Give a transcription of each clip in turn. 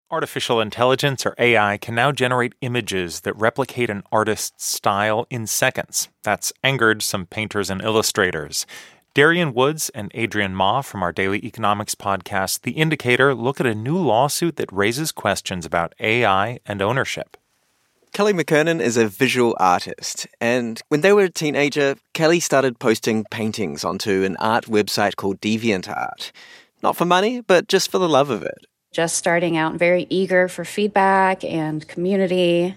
Artificial intelligence, or AI, can now generate images that replicate an artist's style in seconds. That's angered some painters and illustrators. Darian Woods and Adrian Ma from our Daily Economics podcast, The Indicator, look at a new lawsuit that raises questions about AI and ownership. Kelly McKernan is a visual artist, and when they were a teenager, Kelly started posting paintings onto an art website called DeviantArt. Not for money, but just for the love of it. Just starting out, very eager for feedback and community,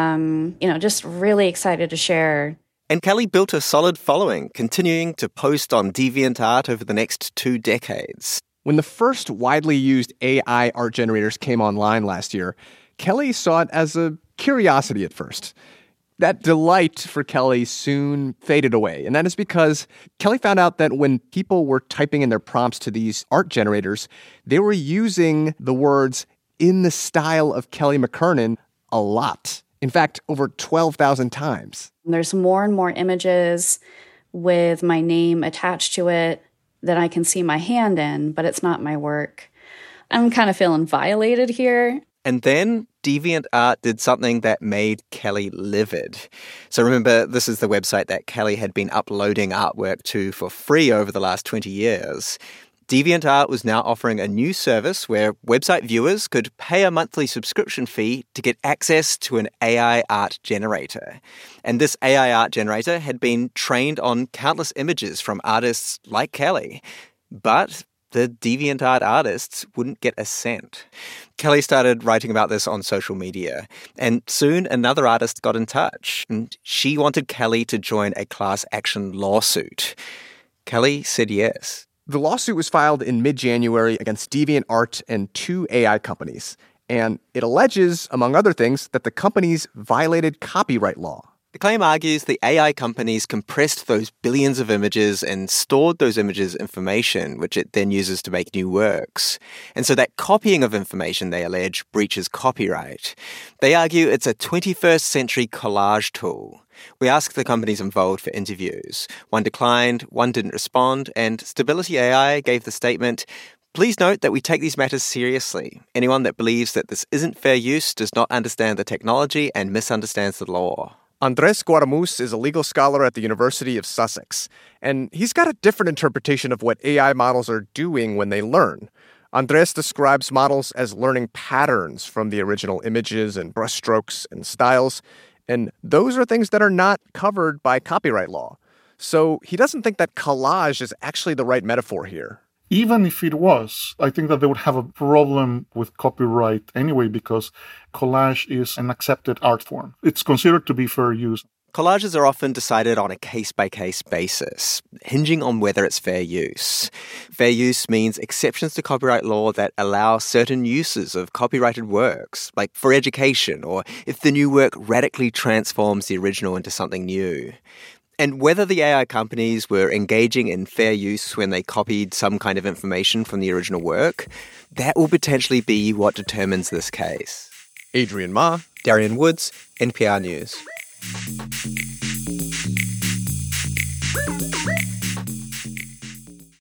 just really excited to share. And Kelly built a solid following, continuing to post on DeviantArt over the next 2 decades. When the first widely used AI art generators came online last year, Kelly saw it as a curiosity at first. That delight for Kelly soon faded away, and that is because Kelly found out that when people were typing in their prompts to these art generators, they were using the words "in the style of Kelly McKernan" a lot. In fact, over 12,000 times. There's more and more images with my name attached to it that I can see my hand in, but it's not my work. I'm kind of feeling violated here. And then DeviantArt did something that made Kelly livid. So remember, this is the website that Kelly had been uploading artwork to for free over the last 20 years. DeviantArt was now offering a new service where website viewers could pay a monthly subscription fee to get access to an AI art generator. And this AI art generator had been trained on countless images from artists like Kelly. But the DeviantArt artists wouldn't get a cent. Kelly started writing about this on social media, and soon another artist got in touch, and she wanted Kelly to join a class action lawsuit. Kelly said yes. The lawsuit was filed in mid-January against DeviantArt and 2 AI companies, and it alleges, among other things, that the companies violated copyright law. The claim argues the AI companies compressed those billions of images and stored those images' information, which it then uses to make new works. And so that copying of information, they allege, breaches copyright. They argue it's a 21st century collage tool. We asked the companies involved for interviews. One declined, one didn't respond, and Stability AI gave the statement, "Please note that we take these matters seriously. Anyone that believes that this isn't fair use does not understand the technology and misunderstands the law." Andres Guaramus is a legal scholar at the University of Sussex, and he's got a different interpretation of what AI models are doing when they learn. Andres describes models as learning patterns from the original images and brushstrokes and styles, and those are things that are not covered by copyright law. So he doesn't think that collage is actually the right metaphor here. Even if it was, I think that they would have a problem with copyright anyway because collage is an accepted art form. It's considered to be fair use. Collages are often decided on a case-by-case basis, hinging on whether it's fair use. Fair use means exceptions to copyright law that allow certain uses of copyrighted works, like for education or if the new work radically transforms the original into something new. And whether the AI companies were engaging in fair use when they copied some kind of information from the original work, that will potentially be what determines this case. Adrian Ma, Darian Woods, NPR News.